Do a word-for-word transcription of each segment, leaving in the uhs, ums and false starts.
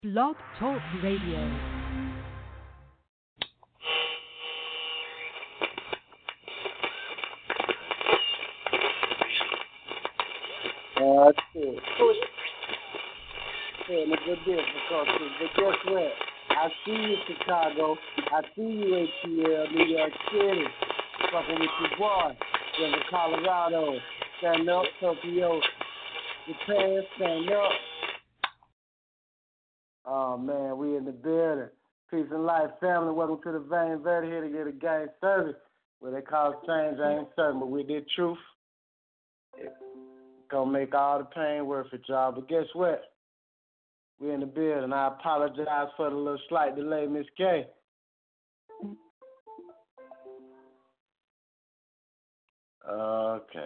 Blog Talk Radio. Uh, that's it. Saying a good difficulty, but guess what? I see you, Chicago. I see you, A T L, New York City. Fucking with your boy, Denver, Colorado. Stand up, Tokyo. Japan, stand up. Oh, man, we in the building. Peace and life, family. Welcome to the Vein Verde, here to get a gang service. Where they call it change, I ain't certain, but we did truth. It's gonna make all the pain worth it, y'all. But guess what? We in the building. I apologize for the little slight delay, Miss K. Okay.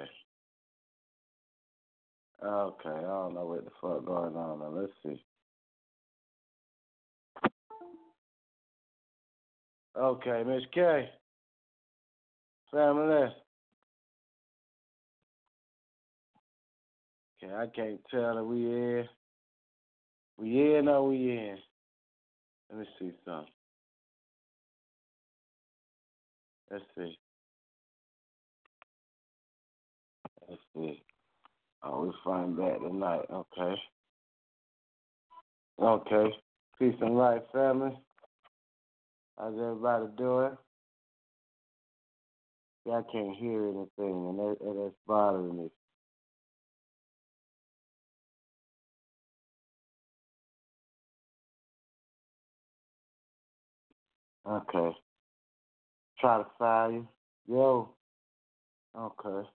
Okay, I don't know what the fuck going on now. Let's see. Okay, Miss K. Family. Okay, I can't tell if we in. We in or we in. Let me see something. Let's see. Let's see. Oh, we find that tonight. Okay. Okay. Peace and light, family. How's everybody doing? Yeah, I can't hear anything, and that, that's bothering me. Okay. Try to fire you. Yo. Okay.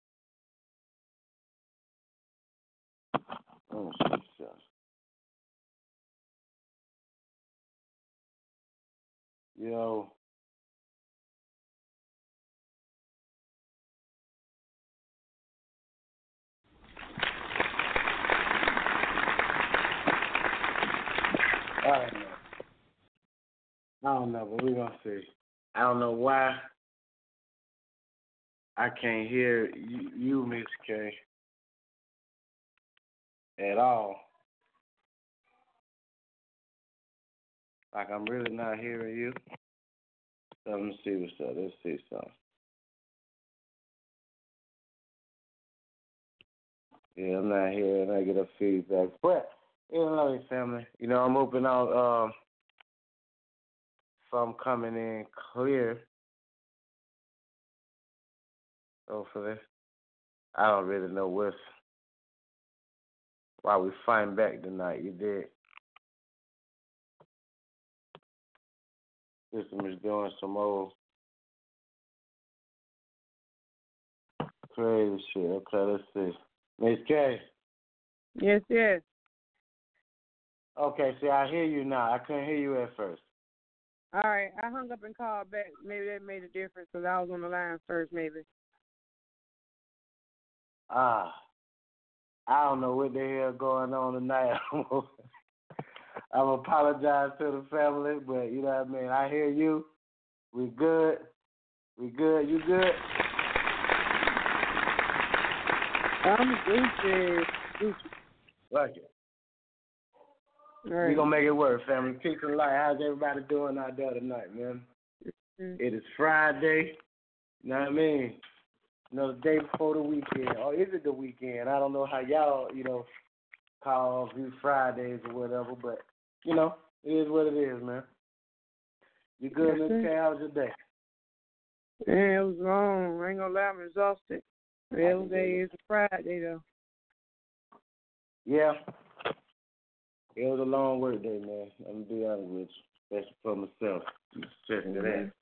Let me see something. Yo. I don't know. I don't know, but we're going to see. I don't know why I can't hear you, you, Miss K, at all. Like, I'm really not hearing you. So let me see what's up. Let's see something. Yeah, I'm not hearing negative feedback. But, you know, family, you know, I'm hoping out um, some coming in clear. Hopefully. I don't really know what's, why we fighting back tonight. You did. System is doing some old crazy shit. Okay, let's see. Miss K. Yes, yes. Okay, see, I hear you now. I couldn't hear you at first. All right, I hung up and called back. Maybe that made a difference because I was on the line first, maybe. Ah, I don't know what the hell going on tonight. I'm apologize to the family, but you know what I mean. I hear you. We good. We good. You good? I'm Gucci. Gucci. Like it. All right. We gonna make it work, family. Peace and light. How's everybody doing out there tonight, man? Mm-hmm. It is Friday. You know what I mean? You know, the day before the weekend. Or is it the weekend? I don't know how y'all, you know, call these Fridays or whatever, but, you know, it is what it is, man. You good, Miss K? How was your day? Yeah, it was long. I ain't gonna lie, I'm exhausted. Every day is a Friday, though. Yeah. It was a long work day, man. I'm going to be honest with you. Especially for myself. Especially mm-hmm. that.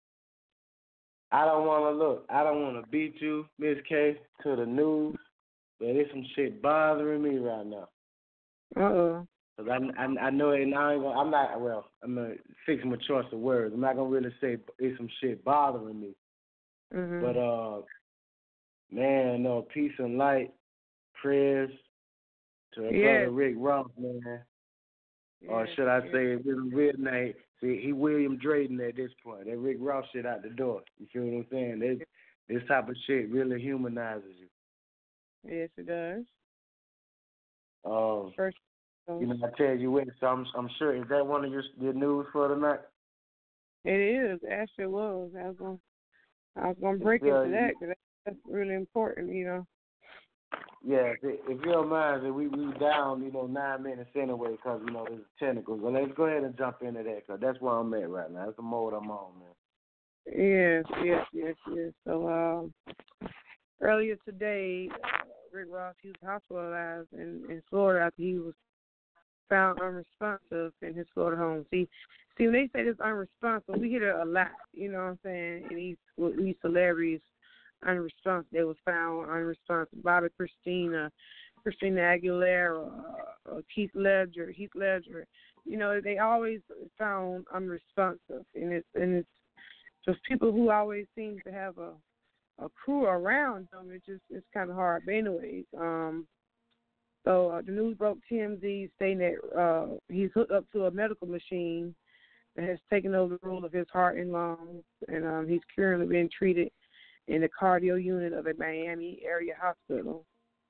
I don't want to look. I don't want to beat you, Miss K, to the news, but there's some shit bothering me right now. Uh-oh. Cause I, I, I know it, and I ain't gonna, I'm not, well, I'm going to fix my choice of words. I'm not going to really say it's some shit bothering me. Mm-hmm. But, uh, man, no, peace and light, prayers to our yes. brother Rick Ross, man. Yes, or should I yes. say, William real name? See, he William Drayton at this point. That Rick Ross shit out the door. You feel what I'm saying? This, this type of shit really humanizes you. Yes, it does. Um, First, So, you know, I tell you what, so I'm I'm sure, is that one of your your news for tonight? it is. Actually, it was. I was gonna, I was gonna break Yeah, into that because that's really important, you know. yeah. If, if you don't mind, if we we down, you know, nine minutes anyway, because you know there's technical. So let's go ahead and jump into that, because that's where I'm at right now. That's the mode I'm on, man. Yes, yes, yes, yes. So um, earlier today, uh, Rick Ross, he was hospitalized in, in Florida after he was found unresponsive in his Florida home. See, see, when they say this unresponsive, we hear it a lot. You know what I'm saying? And these with these celebrities unresponsive, they was found unresponsive. Bobby Christina, Christina Aguilera, uh, Keith Ledger, Heath Ledger. You know, they always found unresponsive, and it's and it's just people who always seem to have a a crew around them. It's just it's kind of hard. But anyways, um. So uh, the news broke T M Z stating that uh, he's hooked up to a medical machine that has taken over the role of his heart and lungs, and um, he's currently being treated in the cardio unit of a Miami area hospital.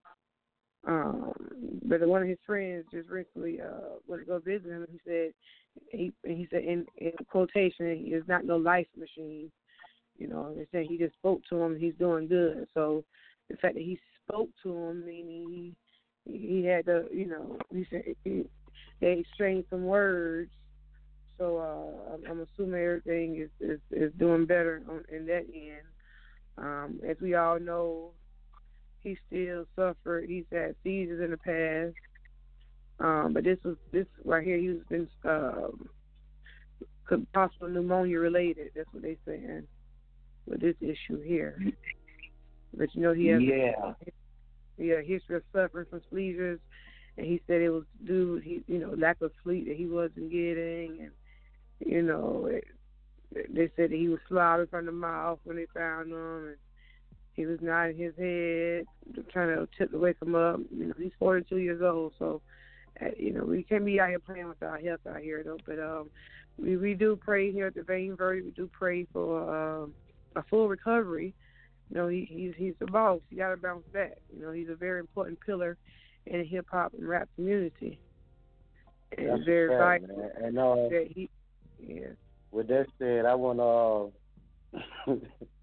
Um, but one of his friends just recently uh, went to go visit him. He said he he said in, in quotation, he is not no life machine. You know, they said he just spoke to him. He's doing good. So the fact that he spoke to him, meaning he He had to, you know, he said he, they exchanged some words. So uh, I'm, I'm assuming everything is, is, is doing better on, in that end. Um, as we all know, he still suffered. He's had seizures in the past. Um, but this was this right here. He was been um, possible pneumonia related. That's what they saying with this issue here. But you know he has. Yeah. He had a history of suffering from seizures, and he said it was due, he, you know, lack of sleep that he wasn't getting, and you know, it, they said that he was slobbering from the mouth when they found him, and he was nodding his head, trying to tip to wake him up. You know, he's forty-two years old, so uh, you know we can't be out here playing with our health out here, though. But um, we we do pray here at the Vein Verde. We do pray for um, a full recovery. You know, he, he's he's the boss. He got to bounce back. You know, he's a very important pillar in the hip hop and rap community. And That's it's very fact, vital man. And uh, that he, yeah. with that said, I want to uh,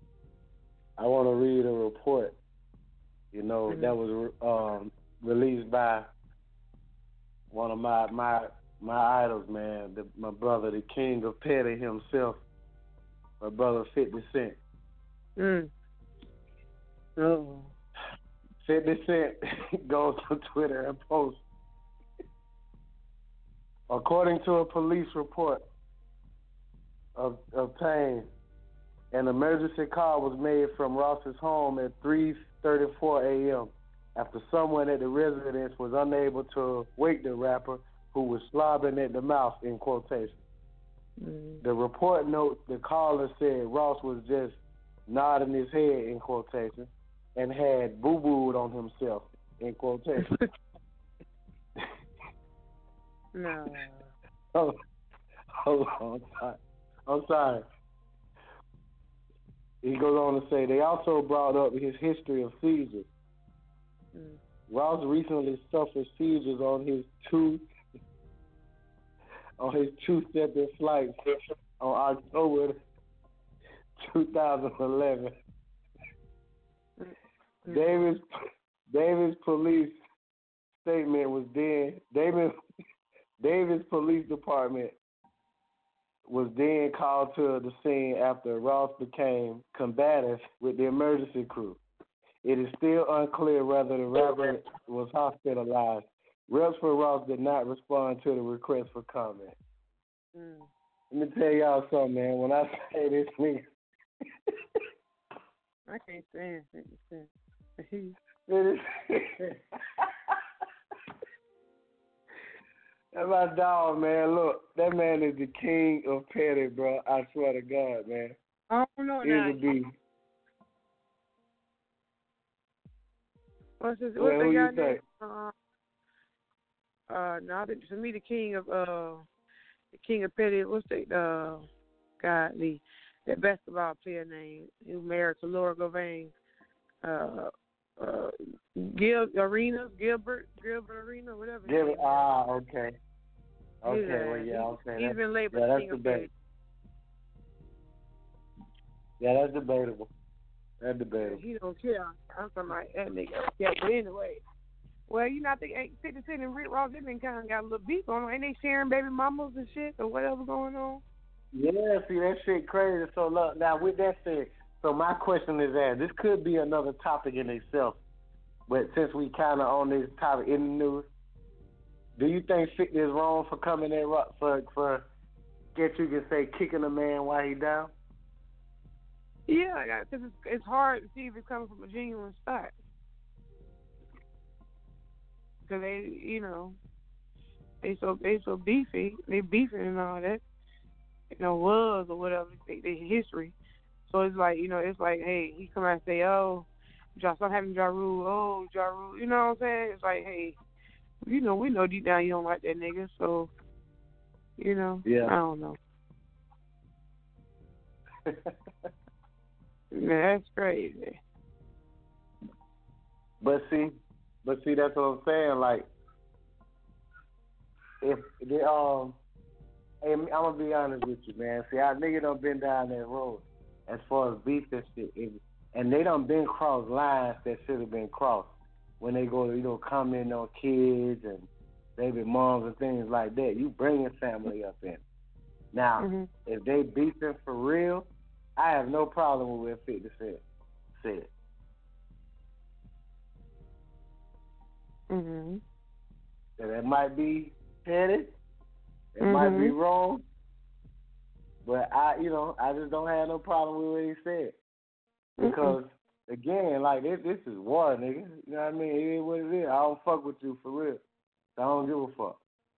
I want to read a report. You know, Mm-hmm. that was um, released by one of my my my idols, man. The, my brother, the king of petty himself. My brother, fifty Cent. Mm. Oh. fifty Cent goes to Twitter and posts, according to a police report of, obtained, an emergency call was made from Ross's home at three thirty-four a.m. after someone at the residence was unable to wake the rapper who was slobbering at the mouth, in quotation. Mm. The report notes the caller said Ross was just nodding his head, in quotation, and had boo-booed on himself, in quotation. No. oh, hold on, I'm sorry. I'm sorry. He goes on to say they also brought up his history of seizures. Mm. Ross recently suffered seizures on his two on his two separate flights on October two thousand eleven. Mm. Davis Davis police statement was then Davis Davis Police Department was then called to the scene after Ross became combative with the emergency crew. It is still unclear whether the rapper was hospitalized. Reps for Ross did not respond to the request for comment. Mm. Let me tell y'all something, man. When I say this nigga, I can't stand fifty Cent. That's my dog, man. Look, that man is the king of petty, bro. I swear to God, man. I don't know He's now. a beast. What's his, Well, what's who that you guy name? think? Uh, uh, no, I think to me the king of uh, the king of petty. What's the uh, guy the that basketball player name who married to Laura Govan? Uh, uh, Gil Arenas, Gilbert, Gilbert Arena, whatever. Gilbert, ah, okay. Okay, yeah, well, yeah, okay. He's that's, been labeled yeah, King that's of debatable. Yeah, that's debatable. That's debatable. He don't care. I'm talking about that nigga. Yeah, but anyway. Well, you know, I think fifty Cent and Rick Ross, they been kind of got a little beef on them. Ain't they sharing baby mamas and shit or whatever going on? Yeah, see, that shit crazy. So, look, now, with that said, so my question is that this could be another topic in itself, but since we kind of on this topic in the news, do you think fifty is wrong for coming in, for, for get you can say, kicking a man while he down? Yeah, because it's, it's hard to see if it's coming from a genuine spot. Because they, you know, they so they so beefy, they beefing and all that, you know, was or whatever, they, they history. So it's like, you know, it's like, hey, he come out and say, oh, Ja, stop having Ja Rule, oh, Ja Rule, you know what I'm saying? It's like, hey, you know, we know deep down you don't like that nigga, so, you know, yeah. I don't know. Yeah, that's crazy. But see, but see, that's what I'm saying. Like, if they um, hey, I'm gonna be honest with you, man. See, our nigga done been down that road as far as beef and shit, it, and they done been crossed lines that should have been crossed when they go, you know, comment on kids and baby moms and things like that. You bring your family up in. Now, mm-hmm. if they beefing for real, I have no problem with what fifty said. said. Mm-hmm. And that might be petty, it mm-hmm. might be wrong, but I, you know, I just don't have no problem with what he said. Because, mm-hmm. again, like, this, this is war, nigga. You know what I mean? It is what it is. I don't fuck with you for real. So I don't give a fuck.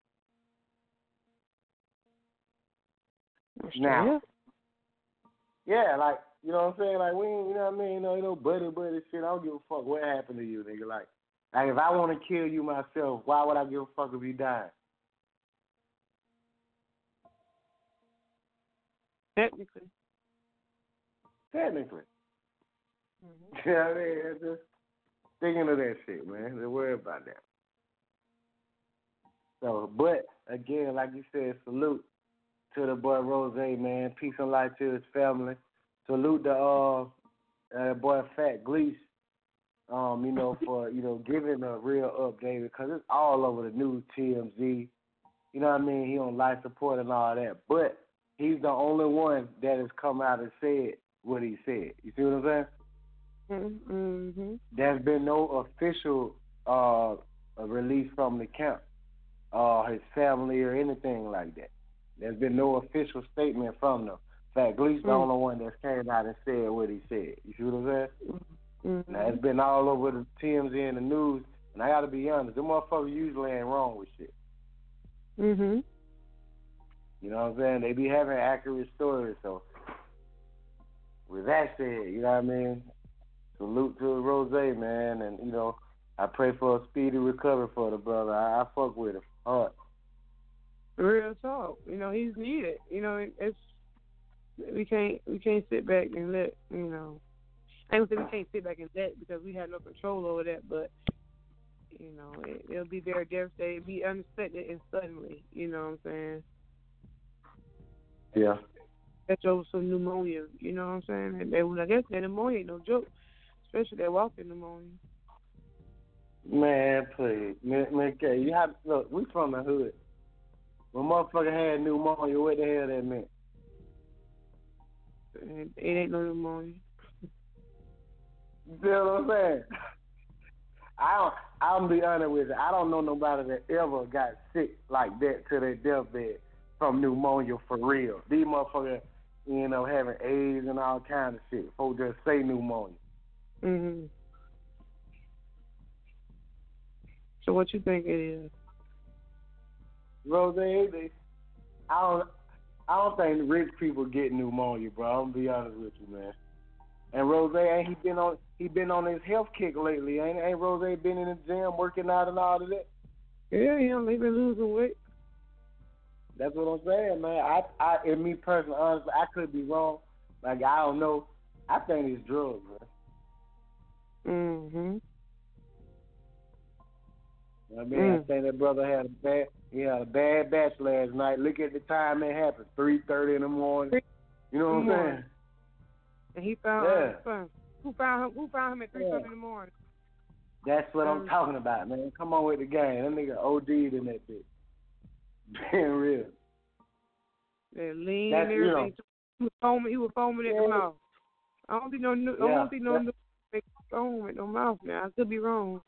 Now, yeah, like, you know what I'm saying? Like, we ain't, you know what I mean? You know, you know, buddy, buddy shit. I don't give a fuck what happened to you, nigga. Like, like if I want to kill you myself, why would I give a fuck if you died? Technically. Technically. Mm-hmm. You know what I mean? It's just thinking of that shit, man. Don't worry about that. So, but, again, like you said, salute to the boy Rose, man. Peace and light to his family. Salute the uh, uh boy Fat Gleese, um, you know, for, you know, giving a real update because it's all over the news, T M Z. You know what I mean? He on life support and all that. But he's the only one that has come out and said what he said. You see what I'm saying? Mm-hmm. There's been no official uh release from the camp, uh, his family or anything like that. There's been no official statement from them. In fact, Glee's the mm-hmm. only one that came out and said what he said. You see what I'm saying? Mm-hmm. Now, it's been all over the T M Z and the news, and I got to be honest, them motherfuckers usually ain't wrong with shit. Mm-hmm. You know what I'm saying? They be having accurate stories, so with that said, you know what I mean? Salute to Rose, man, and, you know, I pray for a speedy recovery for the brother. I, I fuck with him hard. Real talk. You know, he's needed. You know, it's we can't we can't sit back and let, you know, I don't say we can't sit back and let because we have no control over that, but, you know, it, it'll be very devastating. It'll be unexpected and suddenly, you know what I'm saying? Yeah. Catch over some pneumonia, you know what I'm saying? And, and I guess that pneumonia ain't no joke, especially that walking pneumonia. Man, please. Man, man, you have, look, we from the hood. When motherfucker had pneumonia, what the hell that meant? It, it ain't no pneumonia. You know what I'm saying? I don't, I'll be honest with you. I don't know nobody that ever got sick like that to their deathbed from pneumonia for real. These motherfuckers, you know, having AIDS and all kinds of shit. Folks just say pneumonia. Mm-hmm. So what you think it is? Rose, they, I don't, I don't think rich people get pneumonia, bro. I'm gonna be honest with you, man. And Rose, ain't he been on? He been on his health kick lately, ain't? Ain't Rose been in the gym working out and all of that? Yeah, yeah, he been losing weight. That's what I'm saying, man. I, I, and me personally, honestly, I could be wrong. Like I don't know. I think it's drugs, man. Mhm. I mean, Mm. I think that brother had a bad, he had a bad batch last night. Look at the time it happened, three thirty in the morning. You know what I'm saying? And he found Yeah. his son. Who found him? Who found him at three thirty Yeah. in the morning? That's what I'm Um, talking about, man. Come on with the game. That nigga O D'd in that bitch. Being real. They're lean That's, and you know. everything. He was foaming. He was foaming at Yeah. the mouth. I don't think no. I Yeah. don't think no. Yeah. Make foam at no mouth now. I could be wrong.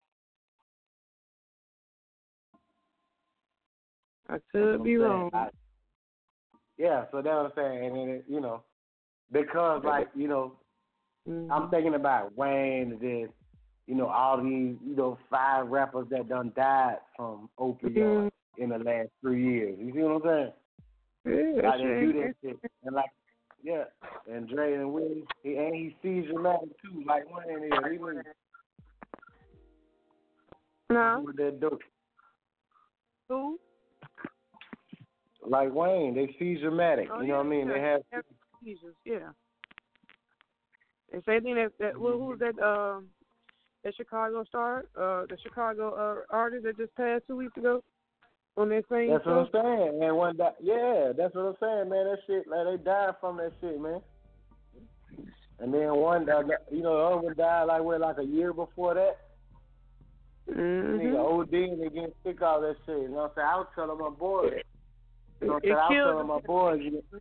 I could be wrong. I, yeah, so that's what I'm saying. And then, it, you know, because, like, you know, Mm-hmm. I'm thinking about Wayne and then, you know, all these, you know, five rappers that done died from opioids mm-hmm. in the last three years. You see what I'm saying? Yeah, like, they do that shit. And, like, yeah, and Dre and Willie, he, and he seizure matter, too, like Wayne is. He was, no. with that dope. Who? Like Wayne, they seizure-matic. Oh, you yeah, know what I mean? Yeah. They have seizures, yeah. And same thing that, that well, who was that, um, that Chicago star, uh, the Chicago uh, artist that just passed two weeks ago on that same That's show? what I'm saying, man. One di- yeah, that's what I'm saying, man. That shit, like, they died from that shit, man. And then one, uh, you know, the other one died, like, what, like a year before that? Mm-hmm. Nigga O D and they getting sick all that shit. You know what I'm saying? I was telling my boys. You know what I'm saying? I was telling my boys. You know,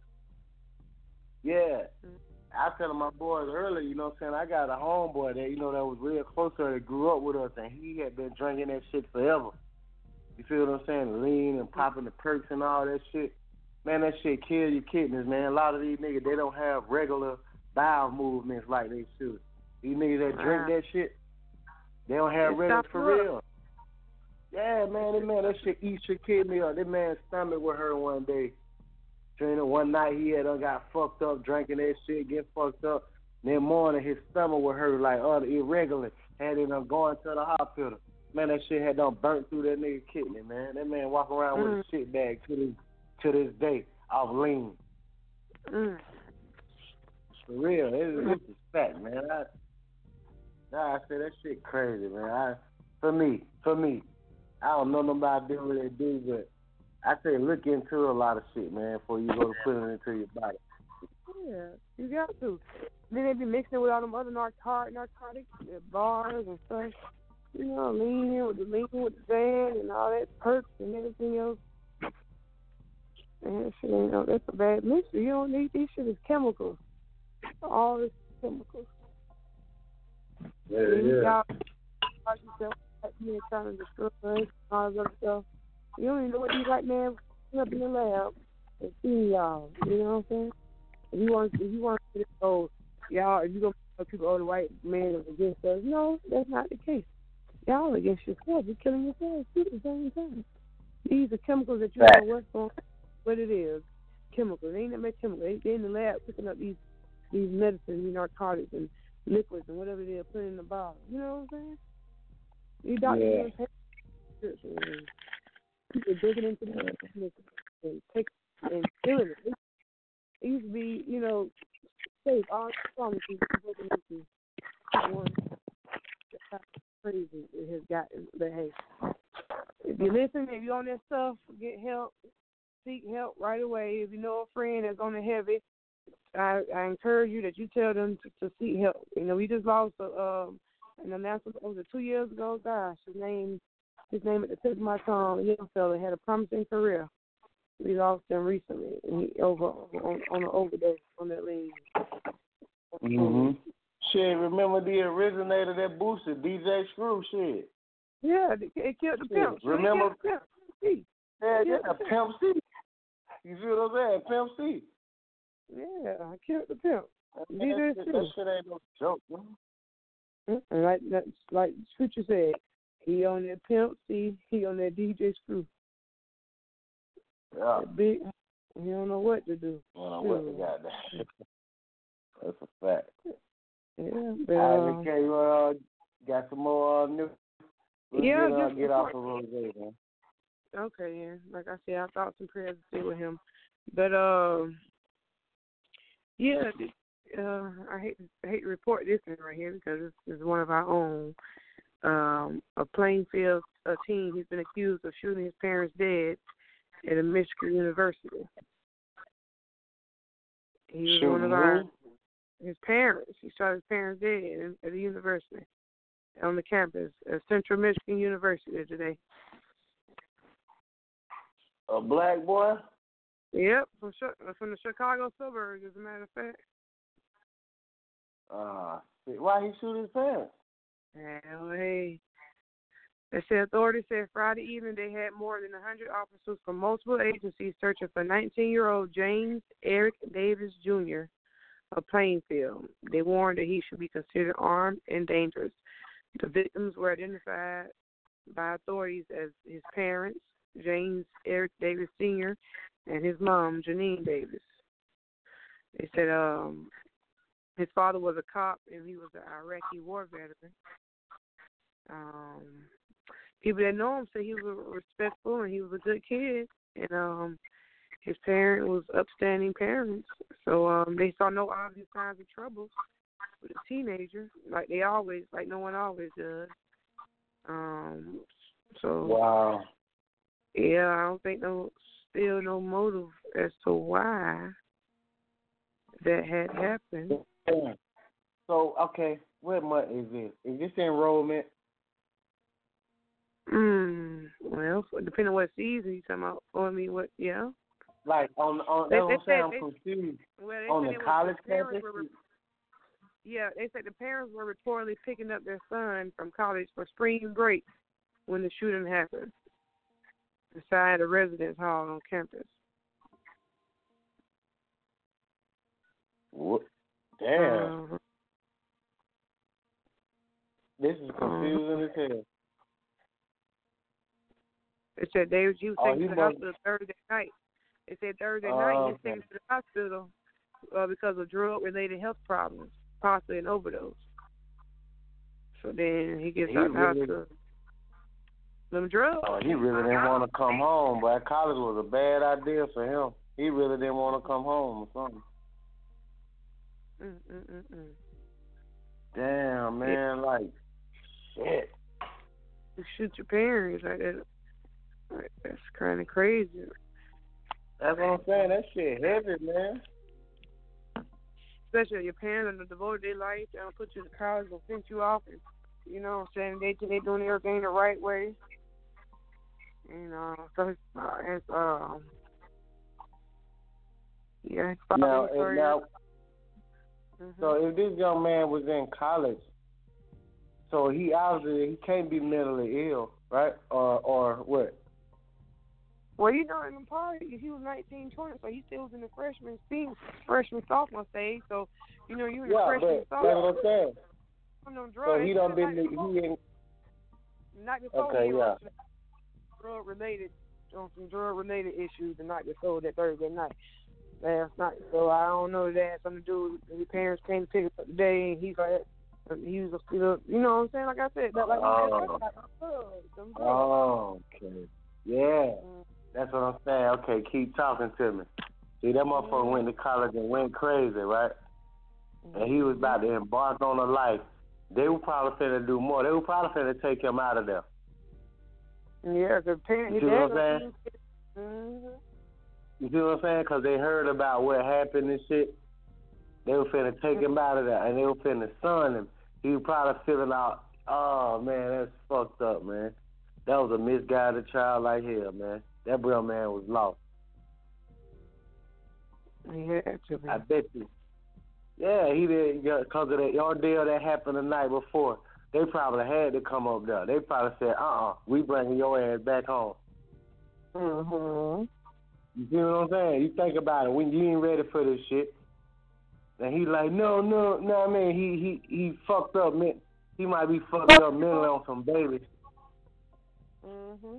yeah. I was telling my boys earlier, you know what I'm saying? I got a homeboy that, you know, that was real close to her that grew up with us, and he had been drinking that shit forever. You feel what I'm saying? Lean and popping the perks and all that shit. Man, that shit kill your kidneys, man. A lot of these niggas, they don't have regular bowel movements like they should. These niggas that drink that shit, they don't have regular for real. Yeah, man, that man, that shit eats your kidney up. That man's stomach was hurt one day. Training one night, he had uh, got fucked up, drinking that shit, get fucked up. Then morning, his stomach was hurt like uh, irregular. Had him uh, going to the hospital. Man, that shit had done burnt through that nigga kidney, man. That man walk around mm. with a shit bag to this to this day off lean. Mm. For real, it's, it's a fact, man. I, I say that shit crazy, man. I, for me, for me. I don't know nobody do what they do, but I say look into a lot of shit, man, before you go to put it into your body. Yeah, you got to. Then they be mixing it with all them other narcotic, narcotics, bars and stuff. You know, leaning with the lean with the sand and all that perks and everything else. And that shit ain't no, that's a bad mixture. You don't need these shit is chemicals. All this chemicals. Yeah, yeah. Y'all, you trying to destroy us, all this other stuff. You don't even know what these white men up in the lab and see y'all. You know what I'm saying? If you want, if you want to go, y'all, if you gonna tell people, oh, the white man is against us, no, that's not the case. Y'all are against yourself. You're killing yourself too at the same time. These are chemicals that you don't work on. What it is, chemicals. They ain't that much chemicals. They, they in the lab picking up these these medicines, these narcotics and liquids and whatever they're putting in the bottle. You know what I'm saying? You doctors yeah. and people digging into the and take and killing it. It, it used to be, you know, safe. All pharmacies looking into one. That's how crazy it has gotten. But hey, if you listen, if you're on that stuff, get help. Seek help right away. If you know a friend that's on the heavy, I, I encourage you that you tell them to, to seek help. You know, we just lost a um. And then that's what was it two years ago. Gosh, his name, his name at the tip of my tongue. A young fella had a promising career. We lost him recently, and he over on, on an overdose on that lean. Mhm. Shit, remember the originator of that booster, D J Screw? Shit. Yeah, it, it killed the pimp. Remember? It killed the pimp. Yeah, yeah, Pimp C. You see what I'm saying? Pimp C. Yeah, I killed the pimp. That, that, shit, that shit ain't no joke, man. Mm-hmm. Like that's like Scripture said, he on that Pimp C, he on that D J Screw. Yeah. That big, he don't know what to do. I don't know what they got there. That's a fact. Yeah, but All right, um, okay, you uh, got some more uh, news? Let's yeah, get, uh, just get off of Rose, man. Okay, yeah. Like I said, I thought some prayers to stay with him, but um, yeah. Uh, I hate I hate to report this thing right here because it's, it's one of our own. Um, a Plainfield a teen. He's been accused of shooting his parents dead at a Michigan university. He was Shooting one of our who? his parents. He shot his parents dead at a university on the campus at Central Michigan University today. A black boy? Yep, from from the Chicago suburbs, as a matter of fact. Uh, why he shoot his parents? Hell, hey. They said authorities said Friday evening they had more than one hundred officers from multiple agencies searching for nineteen-year-old James Eric Davis Junior of Plainfield. They warned that he should be considered armed and dangerous. The victims were identified by authorities as his parents, James Eric Davis Senior, and his mom, Janine Davis. They said um, his father was a cop and he was an Iraqi war veteran. Um, people that know him say he was respectful and he was a good kid, and um, his parent was upstanding parents. So um, they saw no obvious signs of trouble with a teenager, like they always, like no one always does. Um, so wow. Yeah, I don't think no, still no motive as to why that had happened. So okay, what month is this? Is this enrollment? Hmm. Well, depending on what season you talking about, or I mean, what? Yeah. Like on on They, that's what they I'm saying, said I'm they, confused. well, they On said the it college was, the parents campus? were, yeah, they said the parents were reportedly picking up their son from college for spring break when the shooting happened inside a residence hall on campus. What? Damn. Um, This is confusing as hell. They said they was, he was Oh, taken he to the must- hospital Thursday night. They said Thursday Oh, night he was okay. taken to the hospital uh, because of drug-related health problems, possibly an overdose. So then he gets He out of the really- hospital. Them drugs. Oh, he really didn't want to come home, but college was a bad idea for him. He really didn't want to come home or something. Mm, mm, mm, mm. Damn, man, like, shit. You shoot your parents like that. Like, that's kind of crazy. That's what I'm saying. That shit heavy, man. Especially if your parents are devoted their life, they don't put you in college and send you off, and you know what I'm saying, they they doing everything the right way. You know, so it's, uh, it's um, yeah. It's Now, for and now, mm-hmm. so if this young man was in college, so he obviously he can't be mentally ill, right? Or or what? Well, you know, in the party, he was nineteen, twenty, so he still was in the freshman, senior, freshman, sophomore stage. So, you know, you in the Yeah, freshman, but that's sophomore. what I'm saying. No drugs, So he done been he in. Not before Okay, he yeah. was drug related on some drug related issues the night before that Thursday night. Last night. So I don't know if that had something to do with his parents came to pick up the day and he's like he was a, you know what I'm saying? Like I said, that like Oh. them drugs. Oh, okay. Yeah. Mm. That's what I'm saying. Okay, keep talking to me. See, that motherfucker Mm. went to college and went crazy, right? Mm. And he was about to embark on a life. They were probably finna do more. They were probably finna take him out of there. Yeah, the parents. You see what I'm saying? Mm-hmm. You see what I'm saying? Because they heard about what happened and shit. They were finna take him out of there, and they were finna son him. He was probably feeling out, oh, man, that's fucked up, man. That was a misguided child like hell, man. That real man was lost. Yeah, actually. I bet you. Yeah, he did, because of that ordeal that happened the night before. They probably had to come up there. They probably said, uh-uh, we bringing your ass back home. Mm-hmm. You see what I'm saying? You think about it. When you ain't ready for this shit. And he like, no, no, no, I mean, he, he, he fucked up, man. He might be fucked up mentally on some babies. Mm-hmm.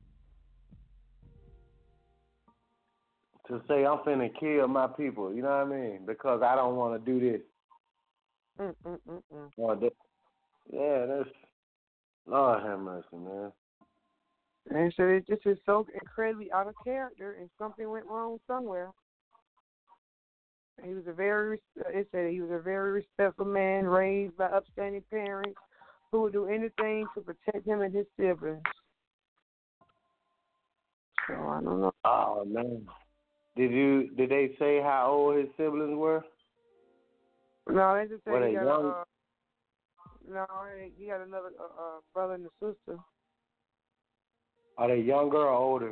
To say, I'm finna kill my people, you know what I mean? Because I don't want to do this. Mm-mm-mm-mm. Or that. Yeah, that's, Lord have mercy, man. And so it just is so incredibly out of character, and something went wrong somewhere. He was a very, it said he was a very respectful man, raised by upstanding parents who would do anything to protect him and his siblings. So I don't know. Oh man. Did you did they say how old his siblings were? No, they just Were said they he got young? a, uh, no, he got another uh, uh, brother and a sister. Are they younger or older?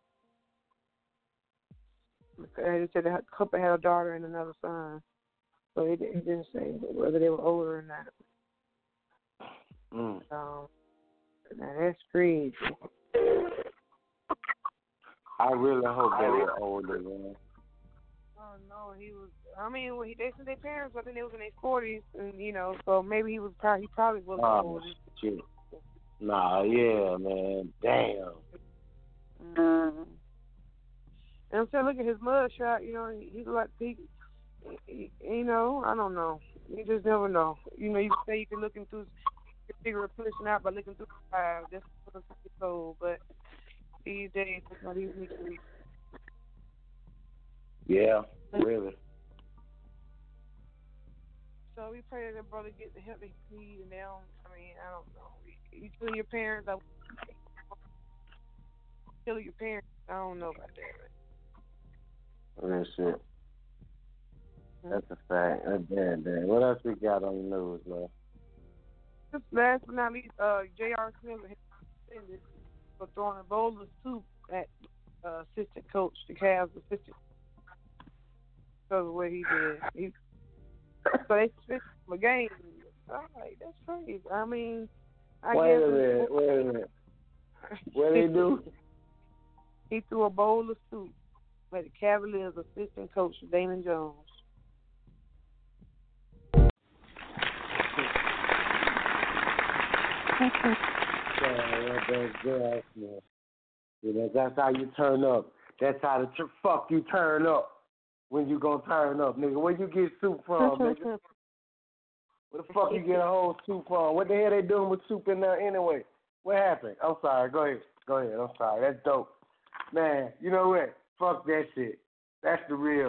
They just said the couple had a daughter and another son. So he, he didn't say whether they were older or not. Mm. Um, now that's crazy. I really hope they were older, man. Oh no, he was. I mean, when he, they said their parents, I think they was in their forties, and you know, so maybe he was probably he probably was Oh, older. shit. Nah, yeah, man. Damn. Mm-hmm. And I'm saying, look at his mud shot. You know, he, he like he, he, you know, I don't know. You just never know. You know, you can say you can look into, you can figure a person out by looking through the eyes. That's what I'm told. But these days, it's not easy to read. Yeah, really. So we pray that brother get the help he needs, and they don't. I mean, I don't know. You kill your parents. I kill your parents. I don't know about that. That's it. That's a fact. That's bad, damn. What else we got on the news, man? Just last but not least, uh, J R. Smith suspended for throwing a bowl of soup at uh, assistant coach, the Cavs assistant, because of what he did. He, so they suspended him a game. All right, that's crazy. I mean, I wait guess a minute. Wait a minute. What did he do? He threw a bowl of soup at the Cavaliers assistant coach, Damon Jones. Yeah, that's good, man. You know, that's how you turn up. That's how the tr- fuck you turn up when you gonna turn up, nigga. Where you get soup from, nigga? Where the fuck you get a whole soup from? What the hell they doing with soup in there anyway? What happened? I'm sorry. Go ahead. Go ahead. I'm sorry. That's dope. Man, you know what? Fuck that shit. That's the real.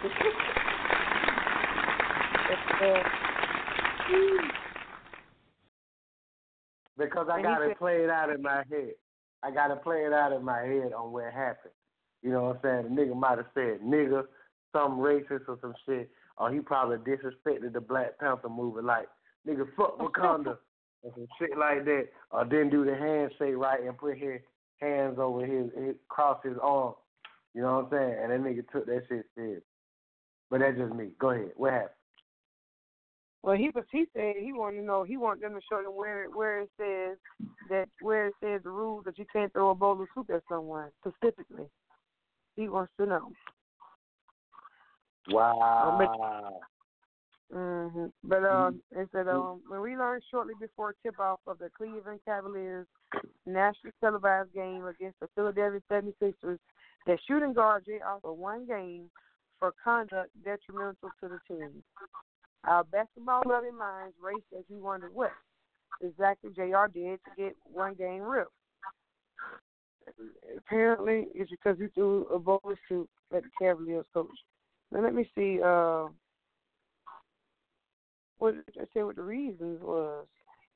Because I got to play it out in my head. I got to play it out in my head on what happened. You know what I'm saying? The nigga might have said nigga, some racist or some shit, or he probably disrespected the Black Panther movie like, nigga, fuck Wakanda, or some shit like that, or didn't do the handshake right and put his hands over his, his cross his arm. You know what I'm saying? And that nigga took that shit serious. But that's just me. Go ahead. What happened? Well, he was. He said he wanted to know. He wanted them to show them where where it says that where it says the rules that you can't throw a bowl of soup at someone specifically. He wants to know. Wow. Mm-hmm. But um, it said um, when we learned shortly before tip-off of the Cleveland Cavaliers nationally televised game against the Philadelphia seventy-sixers that shooting guard J R for one game for conduct detrimental to the team. Our basketball-loving minds raced as we wondered what exactly J R did to get one game ripped. Apparently, it's because he threw a bowl of soup at the Cavaliers coach. Now, let me see uh, what I say what the reasons was.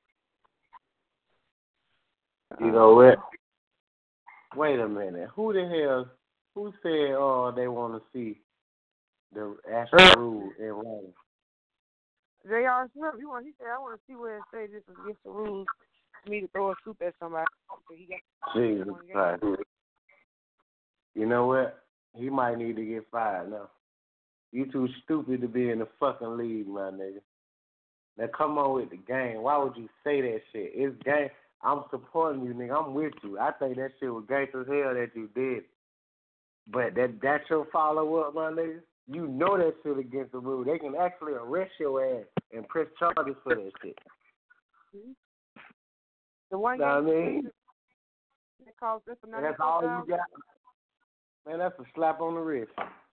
You know what? Wait a minute. Who the hell, who said, oh, they want to see the actual rule in writing? J R. Smith, he, want, he said, I want to see where it says this is against the rules for me to throw a soup at somebody. So he got Jesus Christ. You know what? He might need to get fired now. You too stupid to be in the fucking league, my nigga. Now come on with the game. Why would you say that shit? It's game. I'm supporting you, nigga. I'm with you. I think that shit was gangster as hell that you did. But that that's your follow-up, my nigga? You know that shit against the rule. They can actually arrest your ass and press charges for that shit. Mm-hmm. The one know what I mean? It cost us and that's all you got. Man, that's a slap on the wrist.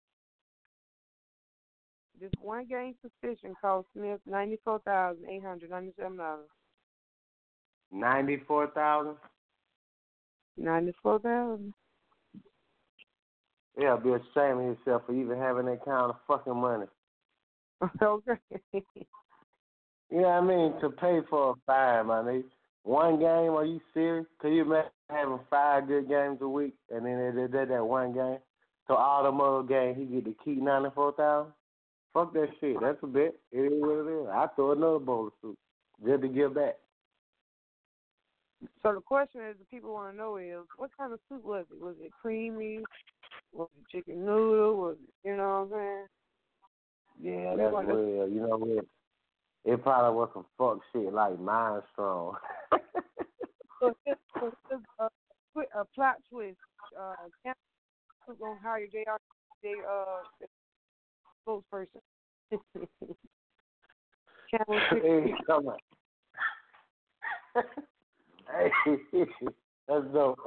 This one game suspension cost Smith ninety-four thousand eight hundred ninety-seven dollars. Ninety-four thousand. Ninety-four thousand. Yeah, be ashamed of yourself for even having that kind of fucking money. Okay. You know what I mean? To pay for a fine, my nigga. One game? Are you serious? Can you imagine having five good games a week and then they did that one game? So all them other games, he get to keep ninety-four thousand. Fuck that shit. That's a bet. It is what it is. I throw another bowl of soup just to give back. So the question is, the people want to know is, what kind of soup was it? Was it creamy? Was it chicken noodle? Was it, you know what I'm saying? Yeah, that's want real. You know what? It probably was some fuck shit like Mind Strong. So it's, so it's a, a plot twist. Uh, Campbell's gonna hire their their uh spokesperson. Campbell's Hey, come on. Hey, that's dope.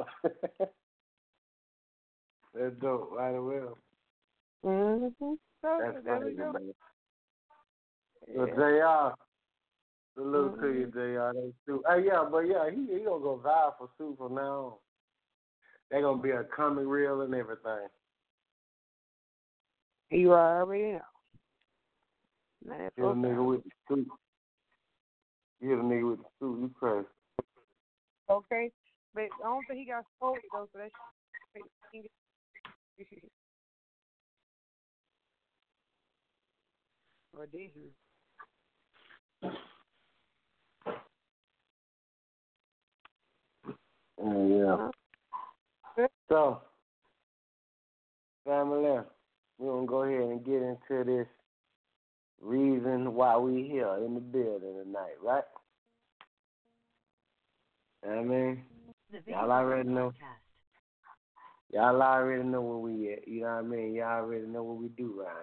That's dope. Right away. Mm-hmm. That's there funny, we go. man. Yeah. So J R, salute Mm-hmm. to you, J R. They Sue. Hey, yeah, but yeah, he he gonna go viral for Sue from now on. They gonna be a comic reel and everything. You already know. Man, You a nigga with the suit. You the nigga with the suit. You crazy. okay, but I don't think he got spoiled though, so that's or did he? Oh, yeah. Huh? So, family, we're going to go ahead and get into this reason why we here in the building tonight, right? You know what I mean? Y'all already know. Y'all already know where we at. You know what I mean? Y'all already know what we do right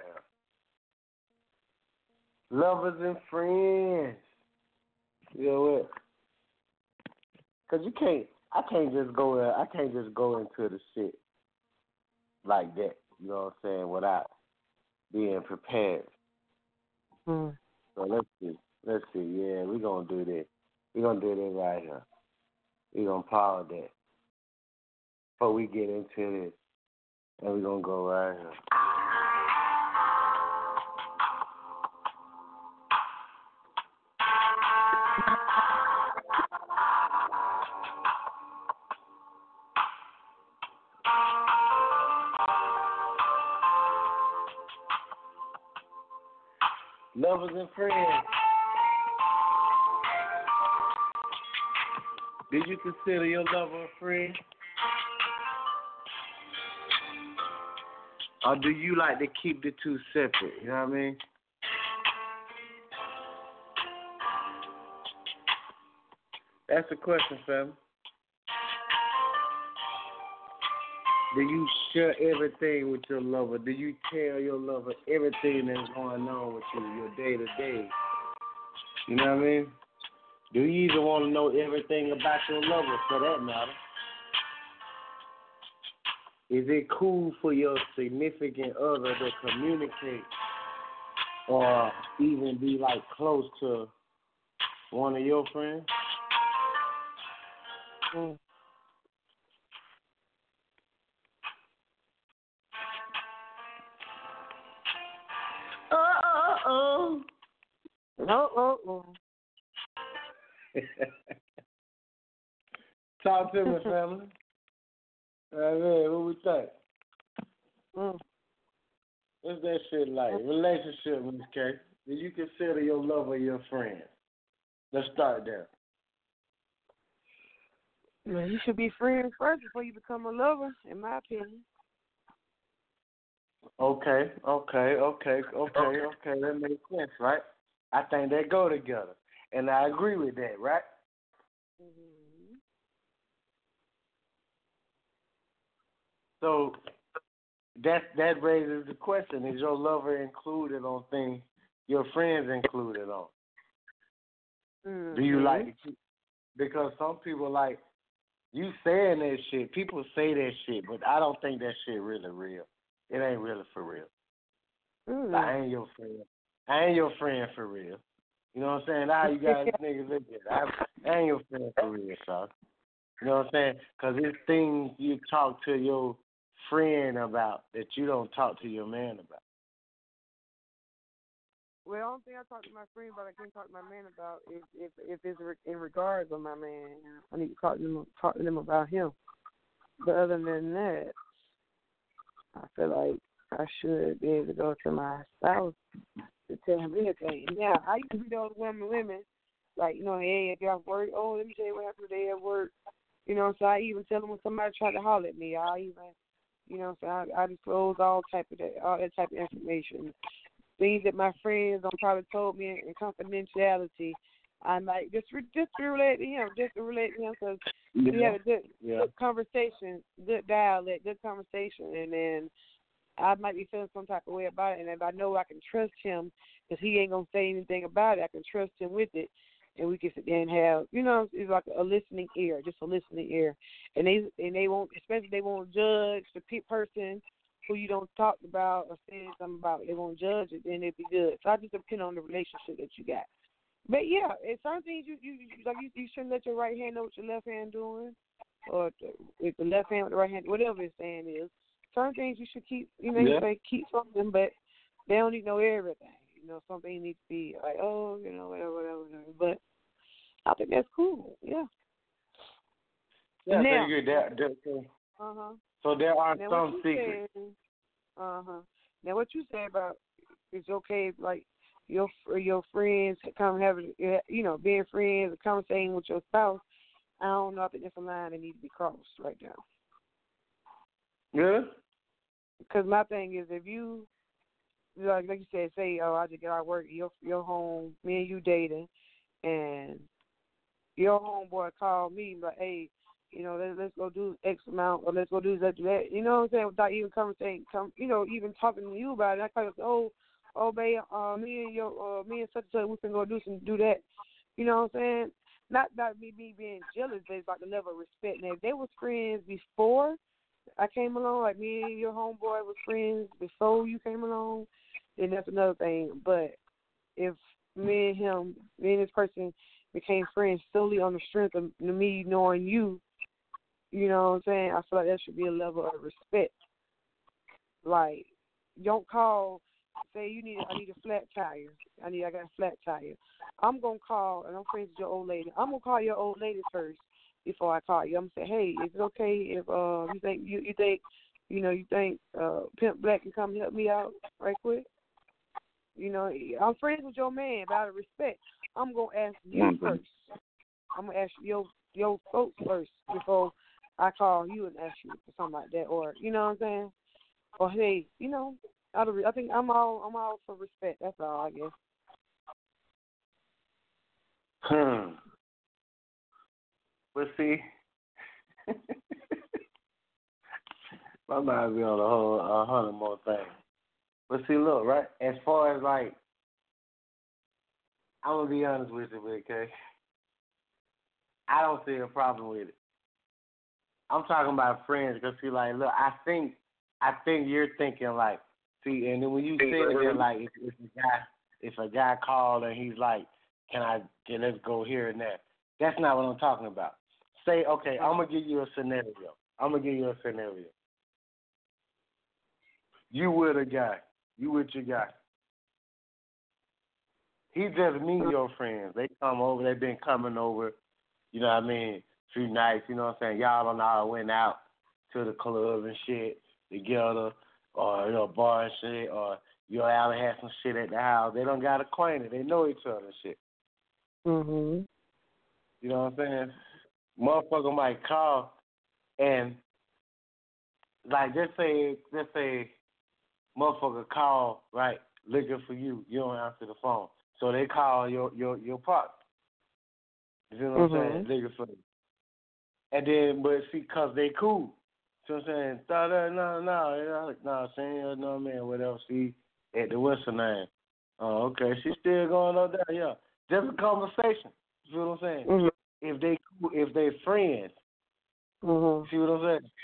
here. Lovers and friends. You know what? Because you can't, I can't just go in, I can't just go into the shit like that. You know what I'm saying? Without being prepared. Hmm. So let's see. Let's see. Yeah, we're going to do this. We're going to do this right here. We're going to pause that before we get into this. And we're going to go right here. Lovers and friends. Do you consider your lover a friend? Or do you like to keep the two separate? You know what I mean? That's the question, fam. Do you share everything with your lover? Do you tell your lover everything that's going on with you, your day to day? You know what I mean? Do you even want to know everything about your lover, for that matter? Is it cool for your significant other to communicate or even be like close to one of your friends? Mm. Oh, oh, Oh, oh, oh. Talk to me, family. All right, what we think? Mm. What's that shit like? Relationship, Miss K. Do you consider your lover your friend? Let's start there. Man, you should be friends first before you become a lover, in my opinion. Okay, okay, okay, okay, okay. That makes sense, right? I think they go together, and I agree with that, right? Mm-hmm. So that that raises the question: is your lover included on things your friends included on? Mm-hmm. Do you like to keep? Because some people like you saying that shit. People say that shit, but I don't think that shit really real. It ain't really for real. Mm-hmm. Like, I ain't your friend. I ain't your friend for real. You know what I'm saying? How you guys niggas look at it. I, I ain't your friend for real, son. You know what I'm saying? Because it's things you talk to your friend about that you don't talk to your man about. Well, the only thing I talk to my friends about, I can't talk to my man about, is if if it's in regards of my man. I need to talk to them, talk to them about him. But other than that, I feel like I should be able to go to my spouse to tell him anything. Now, I used to be those women, women, like, you know, hey, if you're at work, oh, let me tell you what happened today at work. You know, so I even tell them when somebody tried to holler at me, I even, you know, so I, I disclose all type of that, all that type of information. Things that my friends don't probably told me in confidentiality, I might just re- just to relate to him, just to relate to him, because yeah. we had a good, yeah. good conversation, good dialect, good conversation, and then I might be feeling some type of way about it, and if I know I can trust him, because he ain't gonna say anything about it, I can trust him with it, and we can sit there and have, you know, it's like a listening ear, just a listening ear, and they and they won't, especially they won't judge the pe- person who you don't talk about or say something about. They won't judge it, then it'd be good. So I just depend on the relationship that you got. But yeah, it's some things you, you, you like you, you shouldn't let your right hand know what your left hand doing, or if the left hand with the right hand, whatever it's saying is. Some things you should keep, you know, yeah. you say keep something, but they don't need to know everything. You know, something needs to be like, oh, you know, whatever, whatever, whatever. But I think that's cool. Yeah. Yeah, now, so you that, that, so, uh-huh. so there are now, some secrets. Uh huh. Now, what you say about it's okay, like your your friends come having, you know, being friends, or conversating with your spouse. I don't know. I think that's a line that needs to be crossed right now. Yeah. Because my thing is, if you, like, like you said, say, oh, I just get out of work, you're, you're home, me and you dating, and your homeboy called me, like, hey, you know, let's, let's go do X amount, or let's go do that, do that. You know what I'm saying? Without even conversating, come, you know, even talking to you about it. I kind of say, oh, oh, babe, uh, me and your, uh, me and such and such, we can go do some, do that. You know what I'm saying? Not about me, me being jealous, but it's about the level of respect. Now, if they was friends before I came along, like me and your homeboy was friends before you came along, then that's another thing. But if me and him, me and this person became friends solely on the strength of me knowing you, you know what I'm saying? I feel like that should be a level of respect. Like, don't call, say you need, I need a flat tire. I need, I got a flat tire. I'm gonna call, and I'm friends with your old lady. I'm gonna call your old lady first before I call you. I'm gonna say, hey, is it okay if uh you think you you think you know you think uh Pimp Black can come help me out right quick? You know, I'm friends with your man, but out of respect, I'm gonna ask you first. I'm gonna ask your your folks first before I call you and ask you for something like that, or you know what I'm saying? Or hey, you know, out of I think I'm all I'm all for respect. That's all I guess. Hmm. But see, my mind be on a whole a hundred more things. But see, look, right? As far as like, I'm gonna be honest with you, okay? I don't see a problem with it. I'm talking about friends, because see, like, look, I think, I think you're thinking like, see, and then when you say it, like, if, if a guy, if a guy called and he's like, can I, can, let's go here and there. That's not what I'm talking about. Say, okay, I'm gonna give you a scenario. I'm gonna give you a scenario. You with a guy. You with your guy. He just meet your friends. They come over. They've been coming over. You know what I mean? Few nights. You know what I'm saying? Y'all don't all went out to the club and shit together, or you know, bar and shit, or you all had some shit at the house. They don't got acquainted. They know each other and shit. Mhm. You know what I'm saying? Motherfucker might call and like just say just say motherfucker call, right, looking for you. You don't answer the phone. So they call your your your partner. You know what mm-hmm. I'm saying? Looking for you. And then but see, cause they cool. You know what I'm saying? No, no, no, no, you know, no, saying no man, whatever. See at the what's her name? Oh, okay. She's still going up there, yeah. Just a conversation. You know what I'm saying? Mm-hmm. If they if they friends, mm-hmm. see what I'm saying?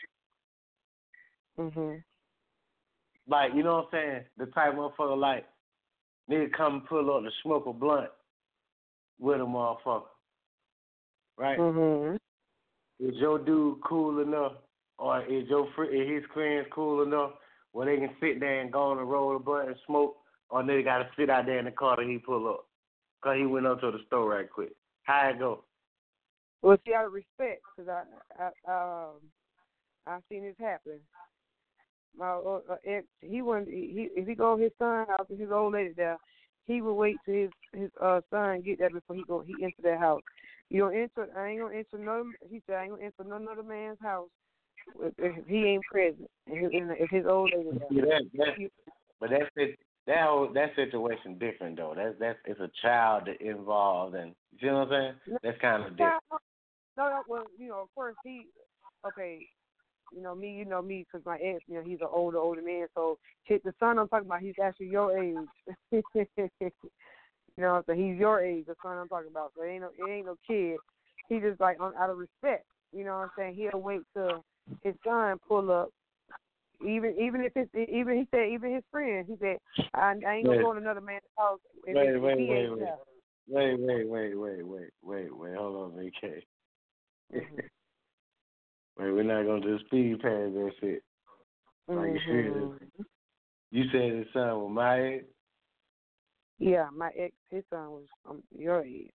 Mhm. Like, you know what I'm saying? The type of motherfucker like nigga come and pull up to smoke a blunt with a motherfucker, right? Mhm. Is your dude cool enough, or is your fr- is his friends cool enough where they can sit there and go on and roll a blunt and smoke or nigga got to sit out there in the car till he pull up? Because he went up to the store right quick. How it go? Well, see, out of respect, because I, I, um, I've seen this happen. My uh, ex, he wouldn't, he, if he go his son house and his old lady there, he would wait till his, his uh, son get there before he go, he enter that house. You don't enter, I ain't going to enter no, he said, I ain't going to enter none other man's house if, if he ain't present, if, if his old lady there. Yeah, that, that, but that's it. That whole, that situation different though. That's that's it's a child that involved, and you know what I'm saying. That's kind of different. No, no, well, you know, of course he, okay, you know me, you know me, because my ex, you know, he's an older, older man. So hit the son I'm talking about, he's actually your age. you know, so he's your age, the son I'm talking about. So it ain't no, it ain't no kid. He just like on, out of respect. You know what I'm saying? He'll wait till his son pull up. Even even if it's even he said even his friend he said I, I ain't gonna wait. go to another man's house. If wait, if wait, he wait, ain't wait, there. wait, wait, wait, wait, wait, wait, wait. Hold on, V K. Mm-hmm. Wait, we're not gonna just speed past that shit. Like mm-hmm. you said, you said his son was my age. Yeah, my ex, his son was um, your age.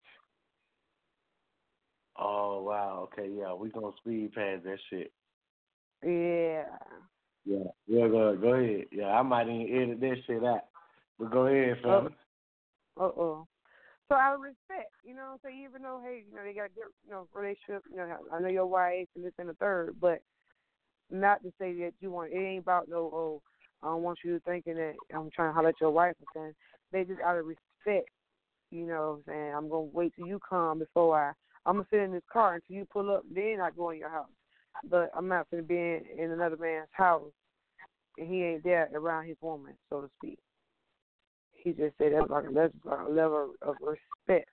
Oh wow, okay, yeah, we gonna speed past that shit. Yeah. Yeah, yeah, go, go ahead. Yeah, I might even edit that shit out. But go ahead, fella. Uh oh. So out of respect, you know what I'm saying? Even though, hey, you know, they got a good, you know, relationship, you know, I know your wife and this and the third, but not to say that you want, it ain't about no, oh, I don't want you thinking that I'm trying to holler at your wife or something. They just out of respect, you know what I'm saying? I'm going to wait till you come before I, I'm going to sit in this car until you pull up, then I go in your house. But I'm not going to be in, in another man's house, and he ain't there around his woman, so to speak. He just said that's like, that's like a level of respect.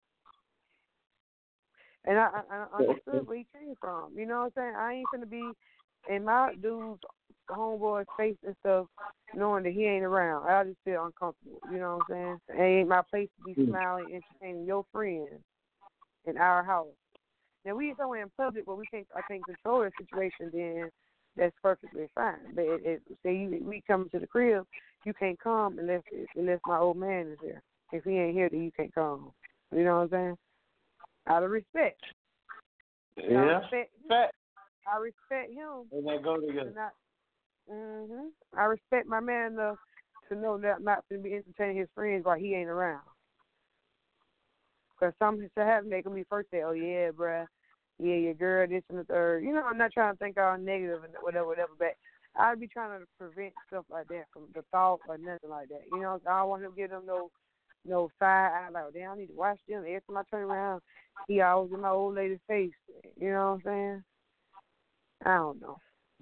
And I, I, I understood where he came from. You know what I'm saying? I ain't going to be in my dude's homeboy's face and stuff knowing that he ain't around. I just feel uncomfortable. You know what I'm saying? It ain't my place to be smiling, entertaining your friends in our house. Now, we somewhere in public where we can't, I can't control the situation, then that's perfectly fine. But it, it, say you, we come to the crib, you can't come unless unless my old man is there. If he ain't here, then you can't come. You know what I'm saying? Out of respect. Yeah. I respect, I respect him. And they go together. I, mm-hmm. I respect my man enough to know that I'm not going to be entertaining his friends while he ain't around. Because something to happen, they can be first say, oh, yeah, bruh, yeah, your girl, this and the third. You know, I'm not trying to think all negative and whatever, whatever, but I'd be trying to prevent stuff like that from the thought or nothing like that. You know, I don't want him to give them no no side eye, like, damn, I need to watch them. Every time I turn around, he always in my old lady's face. You know what I'm saying? I don't know.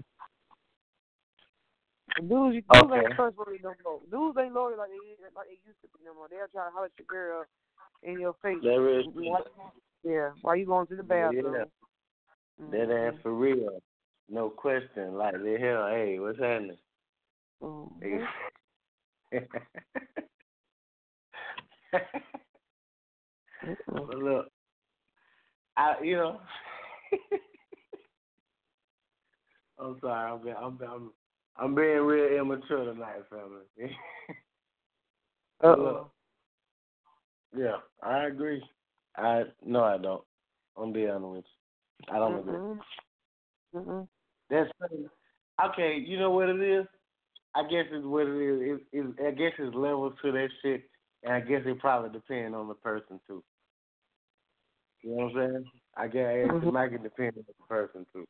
Dudes, dudes Okay. ain't trustworthy no more. Dudes ain't loyal like they, like they used to be no more. They'll try to holler at your girl in your face. There is. Yeah, while you going to the bathroom. Yeah. Mm-hmm. That ass for real. No question. Like, the hell, hey, what's happening? Mm-hmm. But look, I, you know, I'm sorry, I'm, being, I'm, I'm, I'm being real immature tonight, family. Uh-oh. Yeah, I agree. I no, I don't. I'm being honest with you. I don't Mm-hmm. agree. Mm-hmm. That's okay. You know what it is? I guess it's what it is. It, it, I guess it's levels to that shit, and I guess it probably depends on the person too. You know what I'm saying? I guess mm-hmm. it might depend on the person too.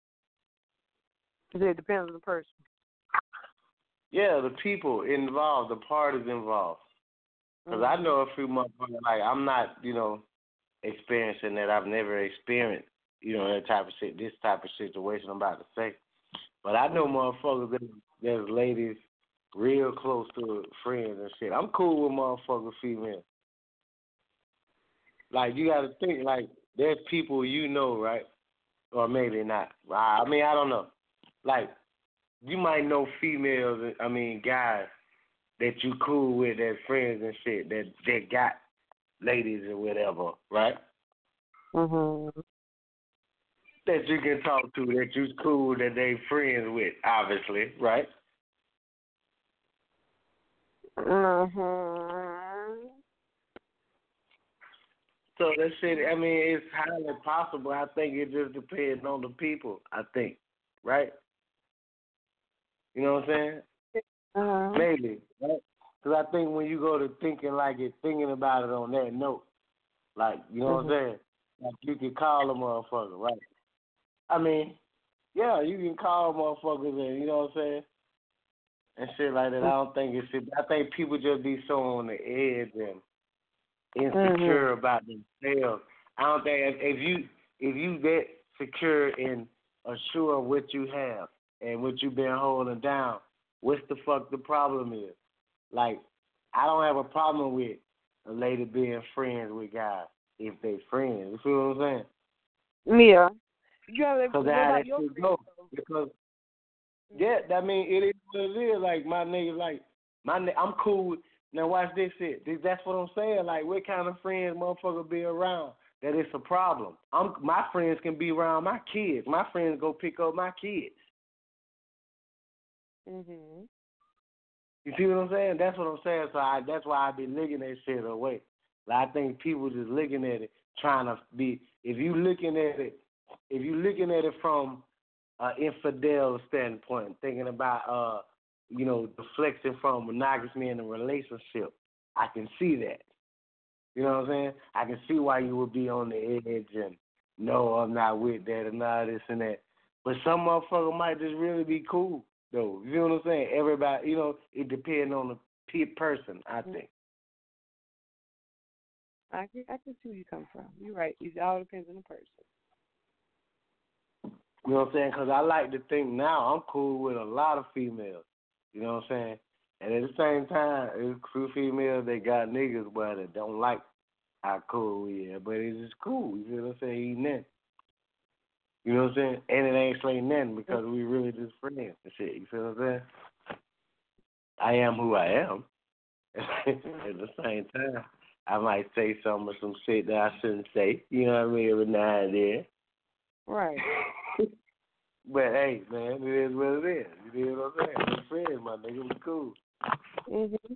It depends on the person. Yeah, the people involved, the parties involved. Because mm-hmm. I know a few motherfuckers, like, I'm not, you know, experiencing that. I've never experienced, you know, that type of shit, this type of situation I'm about to say. But I know motherfuckers that there's ladies real close to friends and shit. I'm cool with motherfuckers females. Like, you got to think, like, there's people you know, right? Or maybe not. I mean, I don't know. Like, you might know females, I mean, guys that you cool with as friends and shit, that, that got ladies or whatever, right? Mm-hmm. That you can talk to, that you cool, that they friends with, obviously, right? Uh-huh. So that shit, I mean, it's highly possible. I think it just depends on the people, I think. Right? You know what I'm saying? Uh-huh. Maybe. Right? Because I think when you go to thinking like it, thinking about it on that note, like, you know mm-hmm. what I'm saying? Like, you can call a motherfucker, right? I mean, yeah, you can call motherfuckers and, you know what I'm saying? And shit like that. I don't think it's shit. I think people just be so on the edge and insecure mm-hmm. about themselves. I don't think if, if you if you get secure and assured of what you have and what you've been holding down, what's the fuck the problem is? Like, I don't have a problem with a lady being friends with guys if they friends. You feel what I'm saying? Yeah. You gotta Because what about your friends, go. Because yeah, that mean it is what it is. Like my nigga, like my nigga, I'm cool. With, now watch this shit. That's what I'm saying. Like what kind of friends motherfucker be around that it's a problem? I'm my friends can be around my kids. My friends go pick up my kids. Mhm. You see what I'm saying? That's what I'm saying. So I, that's why I be looking that shit away. Like I think people just looking at it, trying to be. If you looking at it, if you looking at it from an infidel standpoint, thinking about uh, you know, deflecting from monogamy in a relationship, I can see that. You know what I'm saying? I can see why you would be on the edge and no, I'm not with that and all this and that. But some motherfucker might just really be cool. Though, you know what I'm saying? Everybody, you know, it depends on the pe- person, I think. I can, I can see where you come from. You're right. It all depends on the person. You know what I'm saying? Because I like to think now I'm cool with a lot of females. You know what I'm saying? And at the same time, there's true females that got niggas, but that don't like how cool we are. But it's just cool. You know what I'm saying? Eating that. You know what I'm saying? And it ain't say nothing because we really just friends and shit. You feel what I'm saying? I am who I am. At the same time, I might say some of some shit that I shouldn't say. You know what I mean? Every now and then. Right. But hey, man, it is what it is. You know what I'm saying? We're friends, my nigga. We cool. Mhm.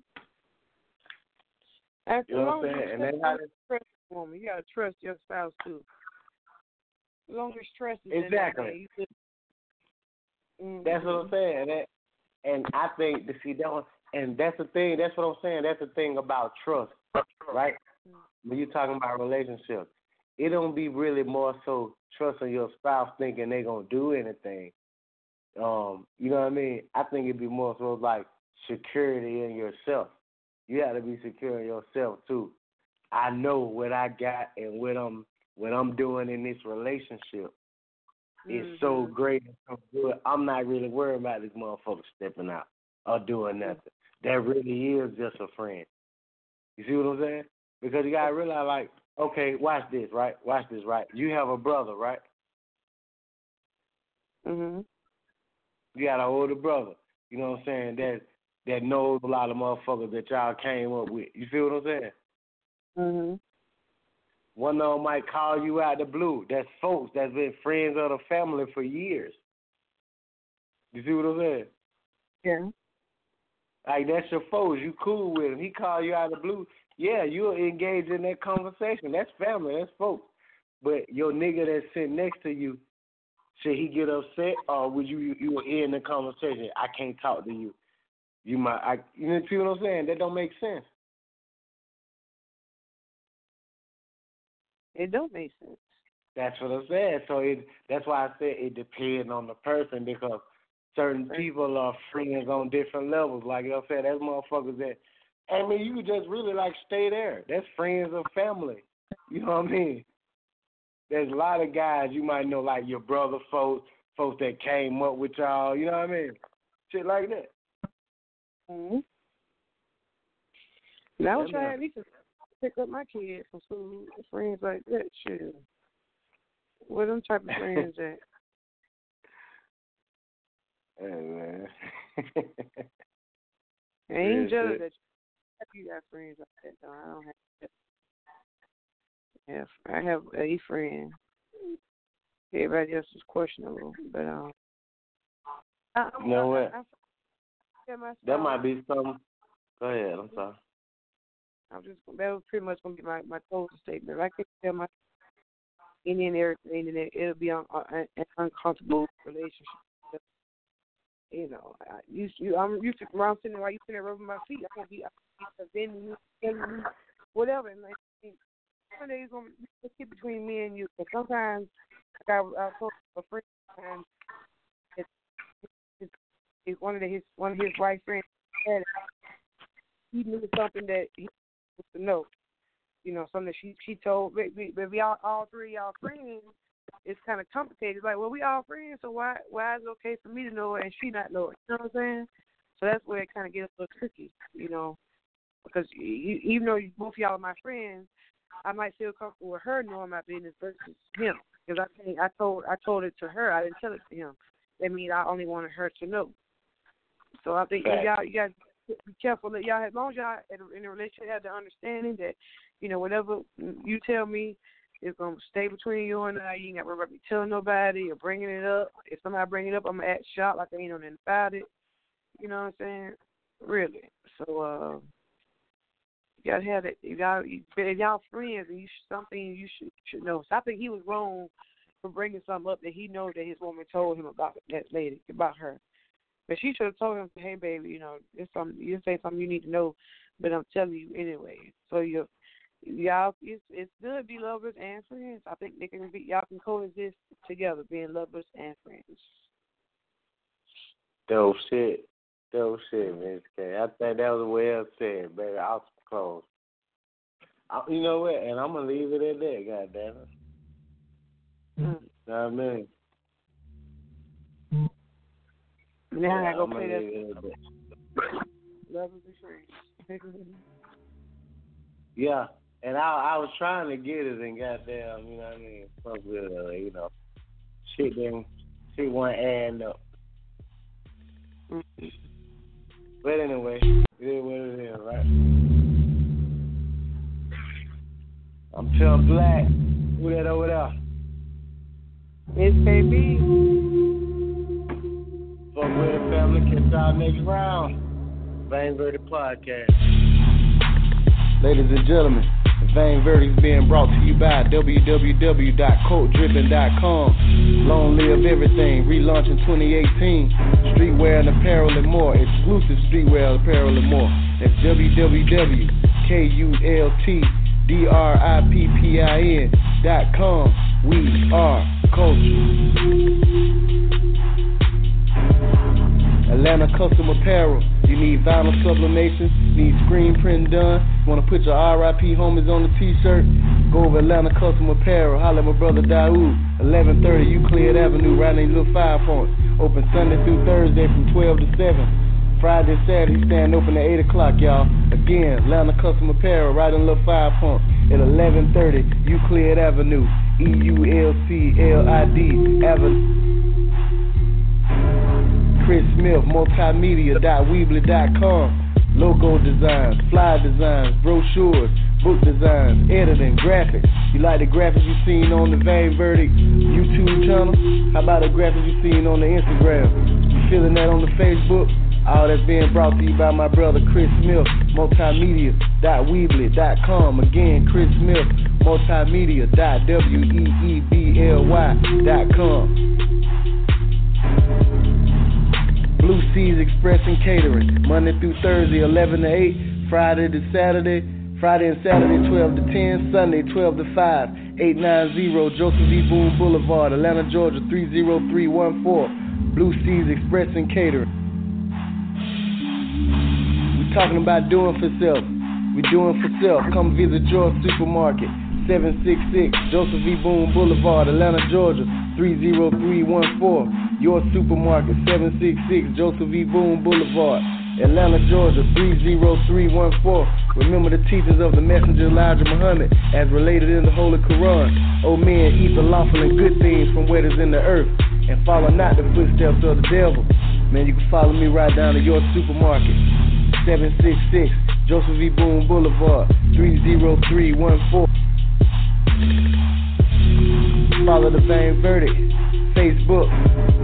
As you know long what I'm as saying? you And then how trust the woman, you gotta trust your spouse too. As long as trust is exactly. in there, mm-hmm. That's what I'm saying. And, that, and I think to see that one, and that's the thing. That's what I'm saying. That's the thing about trust, right? Mm-hmm. When you're talking about relationships, it don't be really more so trusting your spouse thinking they gonna do anything. Um, you know what I mean? I think it'd be more so like security in yourself. You got to be secure in yourself too. I know what I got and what I'm what I'm doing in this relationship mm-hmm. is so great and so good. I'm not really worried about this motherfucker stepping out or doing nothing. Mm-hmm. That really is just a friend. You see what I'm saying? Because you gotta realize, like, okay, watch this, right? Watch this, right? You have a brother, right? Mhm. You got an older brother. You know what I'm saying? That that knows a lot of motherfuckers that y'all came up with. You feel what I'm saying? Mhm. One of them might call you out the blue. That's folks that's been friends of the family for years. You see what I'm saying? Yeah. Like, that's your folks. You cool with him. He call you out of the blue. Yeah, you'll engage in that conversation. That's family. That's folks. But your nigga that's sitting next to you, should he get upset, or would you you will end the conversation? I can't talk to you. You might, I, you know, see what I'm saying? That don't make sense. It don't make sense. That's what I'm saying. So it, that's why I said it depends on the person, because certain people are friends on different levels. Like I said, that's motherfuckers that, I mean, you could just really like stay there. That's friends or family. You know what I mean? There's a lot of guys you might know, like your brother folks, folks that came up with y'all. You know what I mean? Shit like that. Mm-hmm. And I would try at least to pick up my kids from school, friends like that. Shit. What them type of friends at? Hey, man. I ain't jealous that you got friends like that, though. I don't have that. Yeah, I have a friend. Everybody else is questionable, but um, I, you know what? I, I, I, that might be something. Go ahead. I'm sorry. I'm just that was pretty much gonna be my my total statement. I can't tell my any and everything, and it, it'll be an, an uncomfortable relationship. You know, I used you. I'm used to around sitting while you sitting there rubbing my feet. I can't be bending you, telling you, whatever. And like, one day it's gonna be a between me and you. But sometimes, like I, I told a friend, and it's, it's, it's one of the, his one of his right friends said he knew something that he was to know. You know, something that she she told. But we, but we all all three y'all friends. It's kind of complicated. It's like, well, we all friends, so why why is it okay for me to know it and she not know it? You know what I'm saying? So that's where it kind of gets a little tricky, you know, because you, even though you, both y'all are my friends, I might feel comfortable with her knowing my business versus him. Because I think I told I told it to her. I didn't tell it to him. That means I only wanted her to know. So I think right. y'all you got to be careful that y'all, as long as y'all in a relationship have the understanding that, you know, whatever you tell me, it's going to stay between you and I. You ain't got to worry about me telling nobody or bringing it up. If somebody bring it up, I'm going to act shocked like I ain't know nothing about it. You know what I'm saying? Really. So, uh, you got to have that. If y'all, if y'all friends and you should, something you should should know. So I think he was wrong for bringing something up that he knows that his woman told him about that lady, about her. But she should have told him, hey, baby, you know, it's something, you say something you need to know, but I'm telling you anyway. So you're, Y'all, it's, it's good to be lovers and friends. I think they can be, y'all can coexist together, being lovers and friends. Dope shit. Dope shit, Miss K. I think that was well said, baby. I was close. I, you know what? And I'm going to leave it at that, goddamn it. Mm. You know what I mean? Now yeah, I go I'm play that. that. Lovers and friends. Yeah. And I I was trying to get it and goddamn, you know what I mean? Fuck with uh, you know. Shit didn't shit wasn't adding up. Mm-hmm. But anyway, it is what it is, right? I'm Till Black. Who that over there? It's K B. Fuck with the family, catch y'all next round. Vain Verdict Podcast. Ladies and gentlemen, the Vain Verdict is being brought to you by w w w dot coat dripping dot com. Long live everything, relaunching twenty eighteen. Streetwear and apparel and more. Exclusive streetwear, apparel and more. That's w w w dot coultdrippin dot com. We are culture. Atlanta Custom Apparel. You need vinyl sublimation, need screen print done, you want to put your R I P homies on the t-shirt, go over Atlanta Custom Apparel, holla at my brother Daoud, eleven thirty Euclid Avenue, right in Little Five Points, open Sunday through Thursday from twelve to seven, Friday, Saturday, stand open at eight o'clock, y'all. Again, Atlanta Custom Apparel, right in Little Five Points, at eleven thirty Euclid Avenue, E U L C L I D Avenue. Chris Smith, multimedia dot weebly dot com. Logo designs, flyer designs, brochures, book designs, editing, graphics. You like the graphics you seen on the Vain Verdict YouTube channel? How about the graphics you seen on the Instagram? You feeling that on the Facebook? All that's being brought to you by my brother Chris Smith, multimedia dot weebly dot com. Again, Chris Smith, multimedia dot weebly dot com. Blue Seas Express and Catering, Monday through Thursday, eleven to eight, Friday to Saturday, Friday and Saturday, twelve to ten, Sunday, twelve to five, eight ninety Joseph E. Boone Boulevard, Atlanta, Georgia, three zero three one four, Blue Seas Express and Catering. We're talking about doing for self. We're doing for self. Come visit your supermarket, seven sixty-six Joseph E. Boone Boulevard, Atlanta, Georgia, three zero three one four. Your supermarket, seven sixty-six Joseph E. Boone Boulevard, Atlanta, Georgia, three zero three one four. Remember the teachings of the Messenger Elijah Muhammad as related in the Holy Quran. O men, eat the lawful and good things from what is in the earth, and follow not the footsteps of the devil. Man, you can follow me right down to your supermarket, seven sixty-six Joseph E. Boone Boulevard, three zero three one four. Follow the Vain Verdict, Facebook,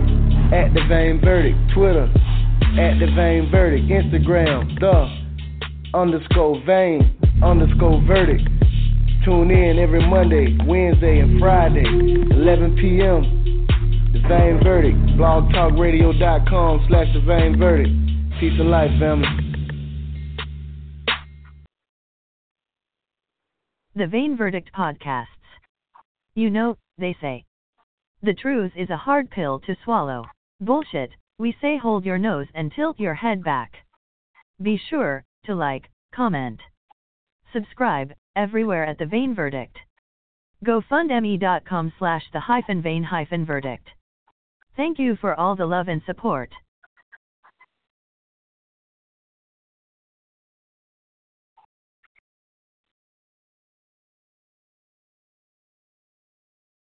at The Vain Verdict, Twitter, at The Vain Verdict, Instagram, The underscore vein, underscore verdict. Tune in every Monday, Wednesday, and Friday, eleven p.m. The Vein Verdict, blogtalkradio.com slash The Vein Verdict. Peace and life, family. The Vein Verdict Podcasts. You know, they say, the truth is a hard pill to swallow. Bullshit. We say hold your nose and tilt your head back. Be sure to like, comment, subscribe everywhere at The Vein Verdict. GoFundMe.com slash the hyphen vein hyphen verdict. Thank you for all the love and support.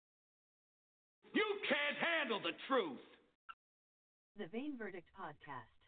You can't handle the truth. The Vein Verdict Podcast.